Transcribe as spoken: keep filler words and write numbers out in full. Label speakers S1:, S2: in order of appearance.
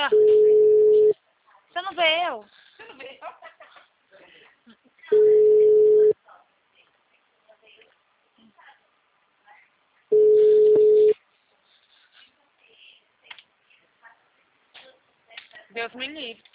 S1: ó. Você não vê eu?
S2: Você não vê eu?
S1: Deus me livre.